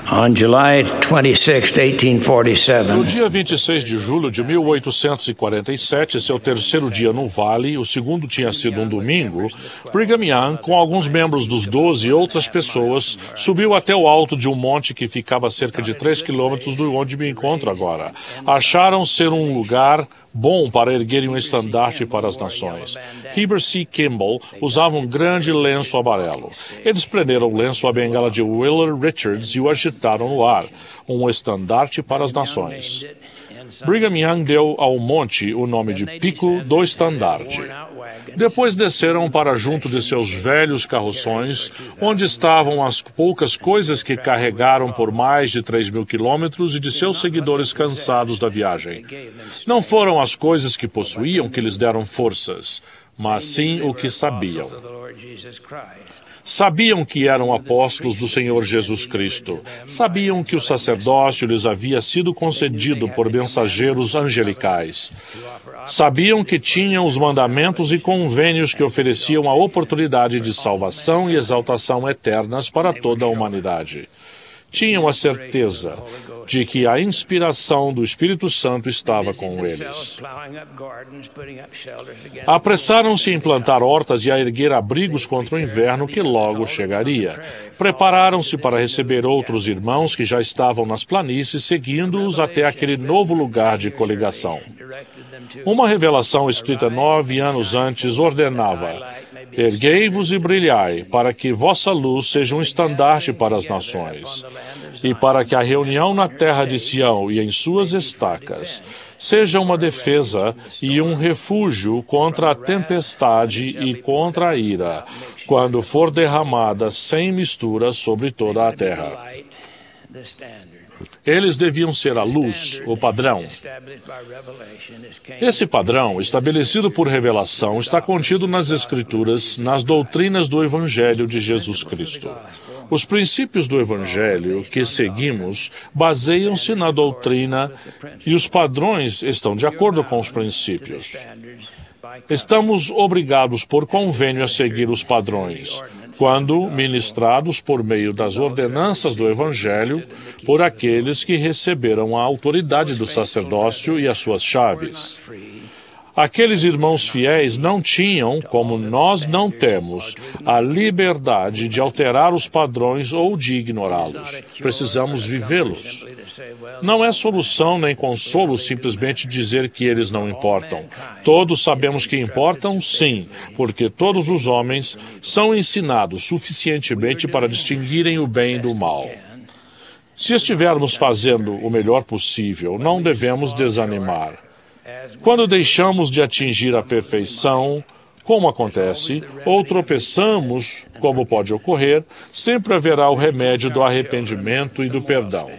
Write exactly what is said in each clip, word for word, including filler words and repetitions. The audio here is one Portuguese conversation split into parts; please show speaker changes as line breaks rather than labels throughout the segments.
On July twenty-sixth, eighteen forty-seven,
No dia vinte e seis de julho de mil oitocentos e quarenta e sete, seu terceiro dia no Vale, o segundo tinha sido um domingo, Brigham Young, com alguns membros dos doze e outras pessoas, subiu até o alto de um monte que ficava a cerca de três quilômetros de onde me encontro agora. Acharam ser um lugar bom para erguerem um estandarte para as nações. Heber C. Kimball usava um grande lenço amarelo. Eles prenderam o lenço à bengala de Wheeler Richards e o agitaram no ar, um estandarte para as nações. Brigham Young deu ao monte o nome de Pico do Estandarte. Depois desceram para junto de seus velhos carroções, onde estavam as poucas coisas que carregaram por mais de três mil quilômetros e de seus seguidores cansados da viagem. Não foram as coisas que possuíam que lhes deram forças, mas sim o que sabiam. Sabiam que eram apóstolos do Senhor Jesus Cristo. Sabiam que o sacerdócio lhes havia sido concedido por mensageiros angelicais. Sabiam que tinham os mandamentos e convênios que ofereciam a oportunidade de salvação e exaltação eternas para toda a humanidade. Tinham a certeza de que a inspiração do Espírito Santo estava com eles. Apressaram-se em plantar hortas e a erguer abrigos contra o inverno que logo chegaria. Prepararam-se para receber outros irmãos que já estavam nas planícies, seguindo-os até aquele novo lugar de coligação. Uma revelação escrita nove anos antes ordenava: erguei-vos e brilhai, para que vossa luz seja um estandarte para as nações, e para que a reunião na terra de Sião e em suas estacas seja uma defesa e um refúgio contra a tempestade e contra a ira, quando for derramada sem mistura sobre toda a terra. Eles deviam ser a luz, o padrão. Esse padrão, estabelecido por revelação, está contido nas Escrituras, nas doutrinas do Evangelho de Jesus Cristo. Os princípios do Evangelho que seguimos baseiam-se na doutrina e os padrões estão de acordo com os princípios. Estamos obrigados por convênio a seguir os padrões, quando ministrados por meio das ordenanças do Evangelho por aqueles que receberam a autoridade do sacerdócio e as suas chaves. Aqueles irmãos fiéis não tinham, como nós não temos, a liberdade de alterar os padrões ou de ignorá-los. Precisamos vivê-los. Não é solução nem consolo simplesmente dizer que eles não importam. Todos sabemos que importam, sim, porque todos os homens são ensinados suficientemente para distinguirem o bem do mal. Se estivermos fazendo o melhor possível, não devemos desanimar. Quando deixamos de atingir a perfeição, como acontece, ou tropeçamos, como pode ocorrer, sempre haverá o remédio do arrependimento e do perdão.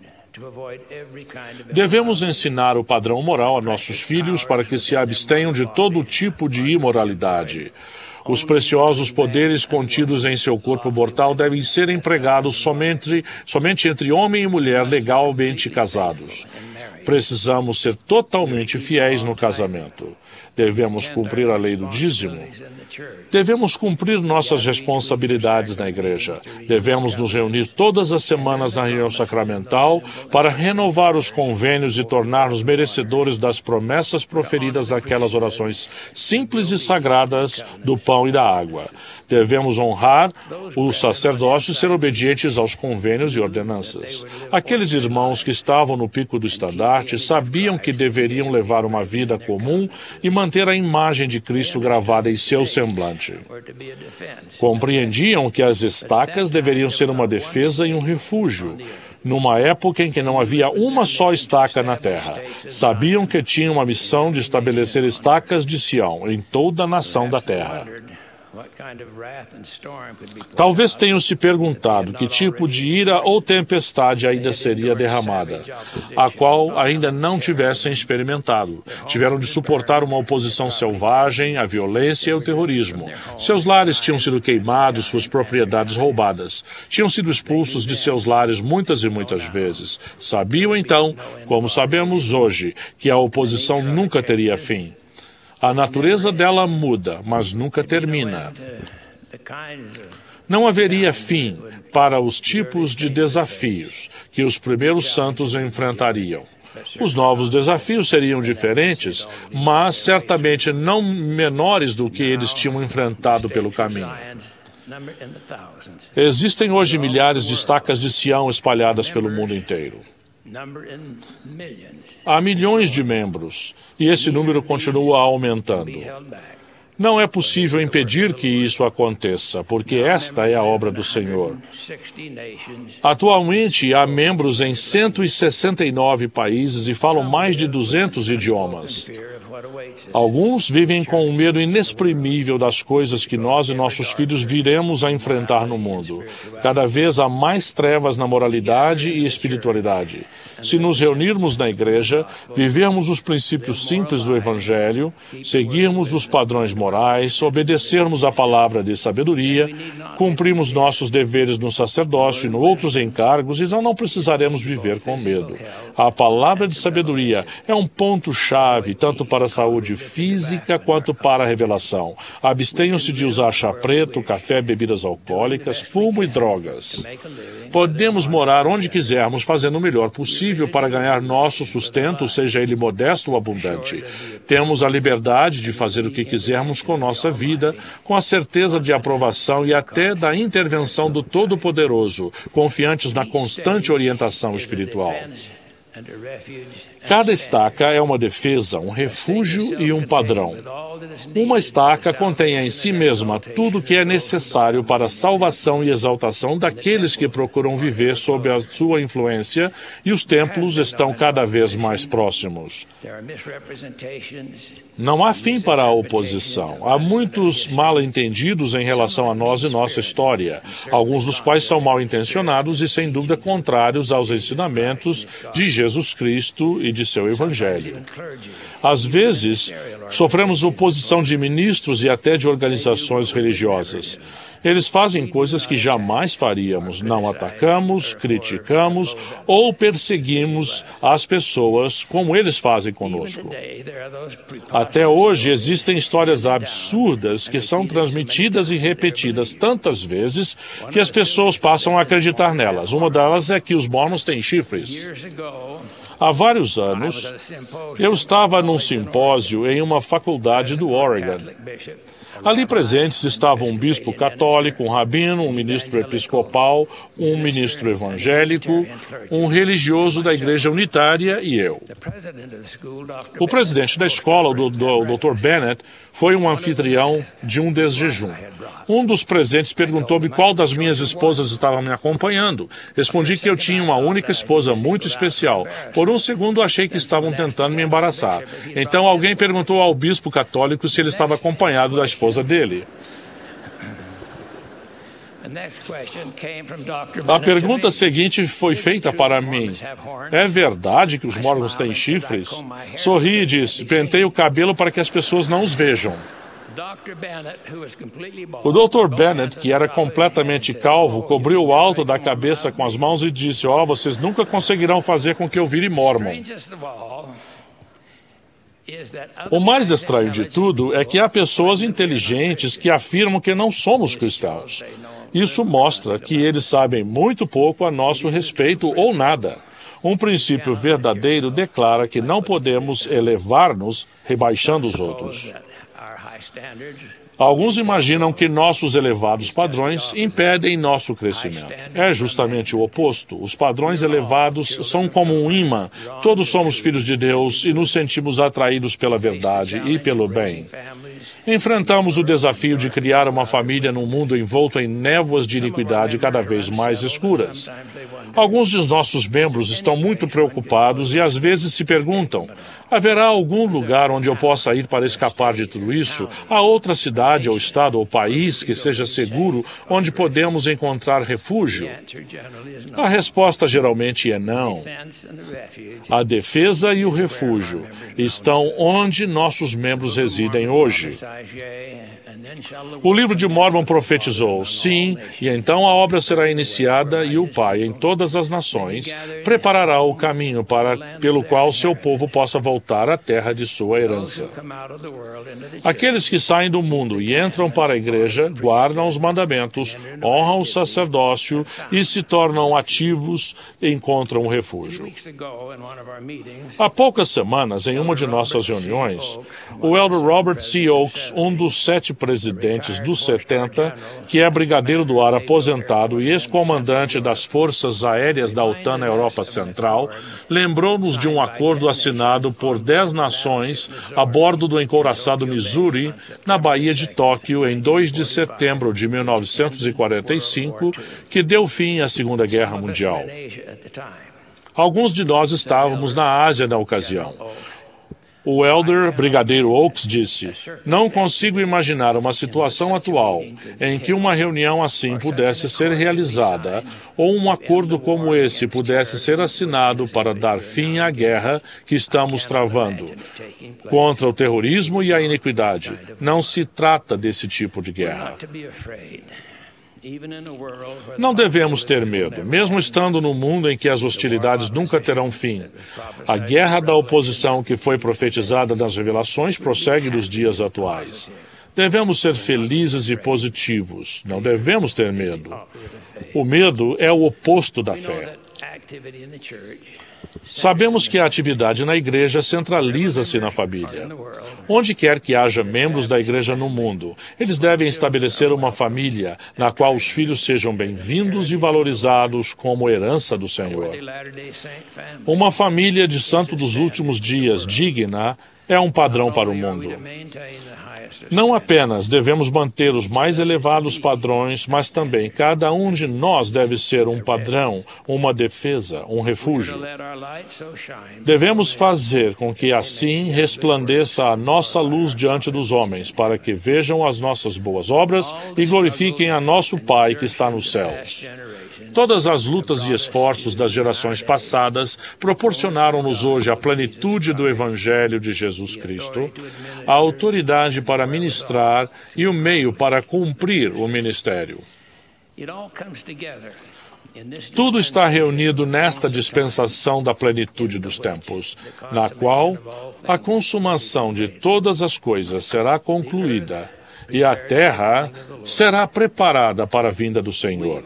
Devemos ensinar o padrão moral a nossos filhos para que se abstenham de todo tipo de imoralidade. Os preciosos poderes contidos em seu corpo mortal devem ser empregados somente, somente entre homem e mulher legalmente casados. Precisamos ser totalmente fiéis no casamento. Devemos cumprir a lei do dízimo. Devemos cumprir nossas responsabilidades na igreja. Devemos nos reunir todas as semanas na reunião sacramental para renovar os convênios e tornar-nos merecedores das promessas proferidas naquelas orações simples e sagradas do pão e da água. Devemos honrar o sacerdócio e ser obedientes aos convênios e ordenanças. Aqueles irmãos que estavam no pico do estandarte sabiam que deveriam levar uma vida comum e manter a imagem de Cristo gravada em seu semblante. Compreendiam que as estacas deveriam ser uma defesa e um refúgio, numa época em que não havia uma só estaca na terra. Sabiam que tinham uma missão de estabelecer estacas de Sião em toda a nação da terra. Talvez tenham se perguntado que tipo de ira ou tempestade ainda seria derramada, a qual ainda não tivessem experimentado. Tiveram de suportar uma oposição selvagem, a violência e o terrorismo. Seus lares tinham sido queimados, suas propriedades roubadas. Tinham sido expulsos de seus lares muitas e muitas vezes. Sabiam então, como sabemos hoje, que a oposição nunca teria fim. A natureza dela muda, mas nunca termina. Não haveria fim para os tipos de desafios que os primeiros santos enfrentariam. Os novos desafios seriam diferentes, mas certamente não menores do que eles tinham enfrentado pelo caminho. Existem hoje milhares de estacas de Sião espalhadas pelo mundo inteiro. Há milhões de membros, e esse número continua aumentando. Não é possível impedir que isso aconteça, porque esta é a obra do Senhor. Atualmente, há membros em cento e sessenta e nove países e falam mais de duzentos idiomas. Alguns vivem com um medo inexprimível das coisas que nós e nossos filhos viremos a enfrentar no mundo. Cada vez há mais trevas na moralidade e espiritualidade. Se nos reunirmos na igreja, vivermos os princípios simples do Evangelho, seguirmos os padrões morais, obedecermos a palavra de sabedoria, cumprimos nossos deveres no sacerdócio e nos outros encargos, então não precisaremos viver com medo. A palavra de sabedoria é um ponto-chave tanto para a saúde física quanto para a revelação. Abstenham-se de usar chá preto, café, bebidas alcoólicas, fumo e drogas. Podemos morar onde quisermos, fazendo o melhor possível para ganhar nosso sustento, seja ele modesto ou abundante. Temos a liberdade de fazer o que quisermos com nossa vida, com a certeza de aprovação e até da intervenção do Todo-Poderoso, confiantes na constante orientação espiritual. Cada estaca é uma defesa, um refúgio e um padrão. Uma estaca contém em si mesma tudo o que é necessário para a salvação e exaltação daqueles que procuram viver sob a sua influência, e os templos estão cada vez mais próximos. Não há fim para a oposição. Há muitos mal-entendidos em relação a nós e nossa história, alguns dos quais são mal-intencionados e, sem dúvida, contrários aos ensinamentos de Jesus Cristo e de seu Evangelho. Às vezes, sofremos oposição de ministros e até de organizações religiosas. Eles fazem coisas que jamais faríamos. Não atacamos, criticamos ou perseguimos as pessoas como eles fazem conosco. Até hoje, existem histórias absurdas que são transmitidas e repetidas tantas vezes que as pessoas passam a acreditar nelas. Uma delas é que os mormons têm chifres. Há vários anos, eu estava num simpósio em uma faculdade do Oregon. Ali presentes estavam um bispo católico, um rabino, um ministro episcopal, um ministro evangélico, um religioso da Igreja Unitária e eu. O presidente da escola, o doutor Bennett, foi um anfitrião de um desjejum. Um dos presentes perguntou-me qual das minhas esposas estava me acompanhando. Respondi que eu tinha uma única esposa muito especial. Por um segundo achei que estavam tentando me embaraçar. Então alguém perguntou ao bispo católico se ele estava acompanhado da esposa dele. A pergunta seguinte foi feita para mim. É verdade que os mormons têm chifres? Sorri e disse, pentei o cabelo para que as pessoas não os vejam. O doutor Bennett, que era completamente calvo, cobriu o alto da cabeça com as mãos e disse, ó, oh, vocês nunca conseguirão fazer com que eu vire mormon. O mais estranho de tudo é que há pessoas inteligentes que afirmam que não somos cristãos. Isso mostra que eles sabem muito pouco a nosso respeito ou nada. Um princípio verdadeiro declara que não podemos elevar-nos rebaixando os outros. Alguns imaginam que nossos elevados padrões impedem nosso crescimento. É justamente o oposto. Os padrões elevados são como um imã. Todos somos filhos de Deus e nos sentimos atraídos pela verdade e pelo bem. Enfrentamos o desafio de criar uma família num mundo envolto em névoas de iniquidade cada vez mais escuras. Alguns de nossos membros estão muito preocupados e às vezes se perguntam, haverá algum lugar onde eu possa ir para escapar de tudo isso? Há outra cidade, ou estado, ou país que seja seguro, onde podemos encontrar refúgio? A resposta geralmente é não. A defesa e o refúgio estão onde nossos membros residem hoje. O livro de Mórmon profetizou, sim, e então a obra será iniciada e o Pai, em todas as nações, preparará o caminho para, pelo qual seu povo possa voltar à terra de sua herança. Aqueles que saem do mundo e entram para a igreja, guardam os mandamentos, honram o sacerdócio e se tornam ativos e encontram um refúgio. Há poucas semanas, em uma de nossas reuniões, o elder Robert C. Oakes, um dos sete presidentes dos setenta, que é brigadeiro do ar aposentado e ex-comandante das forças aéreas da OTAN na Europa Central, lembrou-nos de um acordo assinado por dez nações a bordo do encouraçado Missouri, na Baía de Tóquio, em dois de setembro de mil novecentos e quarenta e cinco, que deu fim à Segunda Guerra Mundial. Alguns de nós estávamos na Ásia na ocasião. O elder brigadeiro Oakes disse: "Não consigo imaginar uma situação atual em que uma reunião assim pudesse ser realizada ou um acordo como esse pudesse ser assinado para dar fim à guerra que estamos travando contra o terrorismo e a iniquidade. Não se trata desse tipo de guerra." Não devemos ter medo, mesmo estando num mundo em que as hostilidades nunca terão fim. A guerra da oposição que foi profetizada nas revelações prossegue nos dias atuais. Devemos ser felizes e positivos. Não devemos ter medo. O medo é o oposto da fé. Sabemos que a atividade na igreja centraliza-se na família. Onde quer que haja membros da igreja no mundo, eles devem estabelecer uma família na qual os filhos sejam bem-vindos e valorizados como herança do Senhor. Uma família de santo dos últimos dias digna é um padrão para o mundo. Não apenas devemos manter os mais elevados padrões, mas também cada um de nós deve ser um padrão, uma defesa, um refúgio. Devemos fazer com que assim resplandeça a nossa luz diante dos homens, para que vejam as nossas boas obras e glorifiquem a nosso Pai que está nos céus. Todas as lutas e esforços das gerações passadas proporcionaram-nos hoje a plenitude do Evangelho de Jesus Cristo, a autoridade para ministrar e o meio para cumprir o ministério. Tudo está reunido nesta dispensação da plenitude dos tempos, na qual a consumação de todas as coisas será concluída e a terra será preparada para a vinda do Senhor.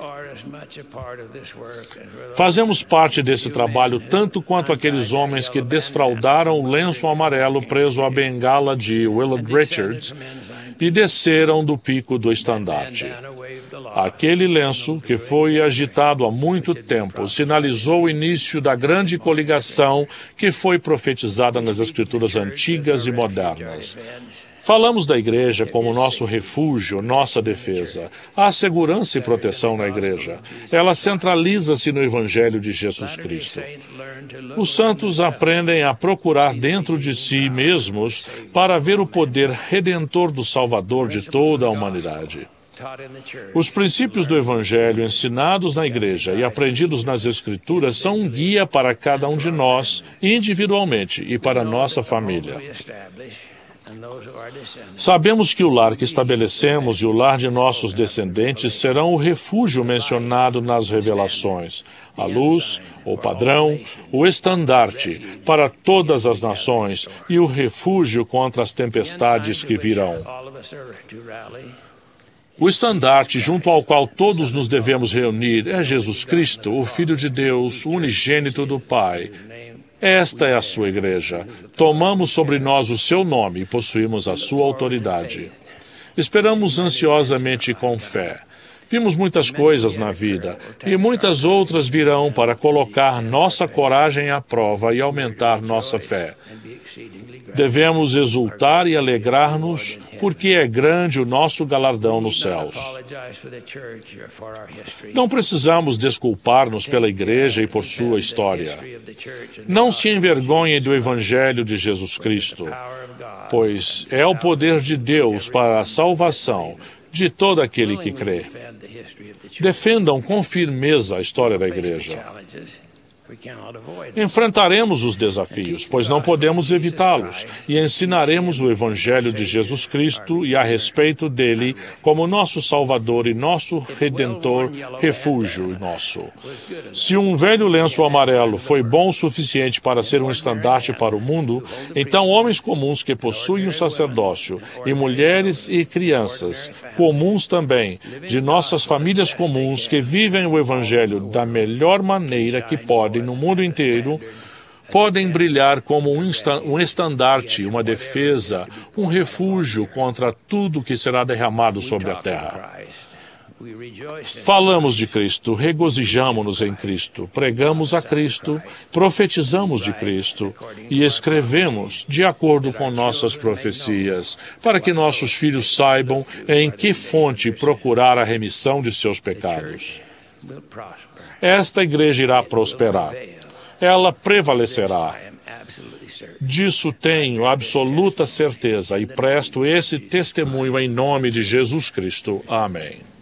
Fazemos parte desse trabalho tanto quanto aqueles homens que desfraldaram o lenço amarelo preso à bengala de Willard Richards e desceram do pico do estandarte. Aquele lenço, que foi agitado há muito tempo, sinalizou o início da grande coligação que foi profetizada nas Escrituras antigas e modernas. Falamos da igreja como nosso refúgio, nossa defesa. Há segurança e proteção na igreja. Ela centraliza-se no Evangelho de Jesus Cristo. Os santos aprendem a procurar dentro de si mesmos para ver o poder redentor do Salvador de toda a humanidade. Os princípios do Evangelho ensinados na igreja e aprendidos nas Escrituras são um guia para cada um de nós, individualmente, e para nossa família. Sabemos que o lar que estabelecemos e o lar de nossos descendentes serão o refúgio mencionado nas revelações, a luz, o padrão, o estandarte para todas as nações e o refúgio contra as tempestades que virão. O estandarte junto ao qual todos nos devemos reunir é Jesus Cristo, o Filho de Deus, unigênito do Pai. Esta é a sua igreja. Tomamos sobre nós o seu nome e possuímos a sua autoridade. Esperamos ansiosamente e com fé. Vimos muitas coisas na vida, e muitas outras virão para colocar nossa coragem à prova e aumentar nossa fé. Devemos exultar e alegrar-nos, porque é grande o nosso galardão nos céus. Não precisamos desculpar-nos pela igreja e por sua história. Não se envergonhem do Evangelho de Jesus Cristo, pois é o poder de Deus para a salvação de todo aquele que crê. Defendam com firmeza a história da igreja. Enfrentaremos os desafios, pois não podemos evitá-los, e ensinaremos o Evangelho de Jesus Cristo e a respeito dele como nosso Salvador e nosso Redentor, refúgio nosso. Se um velho lenço amarelo foi bom o suficiente para ser um estandarte para o mundo, então homens comuns que possuem o sacerdócio, e mulheres e crianças, comuns também, de nossas famílias comuns que vivem o Evangelho da melhor maneira que podem no mundo inteiro, podem brilhar como um, um estandarte, uma defesa, um refúgio contra tudo que será derramado sobre a terra. Falamos de Cristo, regozijamo-nos em Cristo, pregamos a Cristo, profetizamos de Cristo e escrevemos de acordo com nossas profecias, para que nossos filhos saibam em que fonte procurar a remissão de seus pecados. Esta igreja irá prosperar. Ela prevalecerá. Disso tenho absoluta certeza e presto esse testemunho em nome de Jesus Cristo. Amém.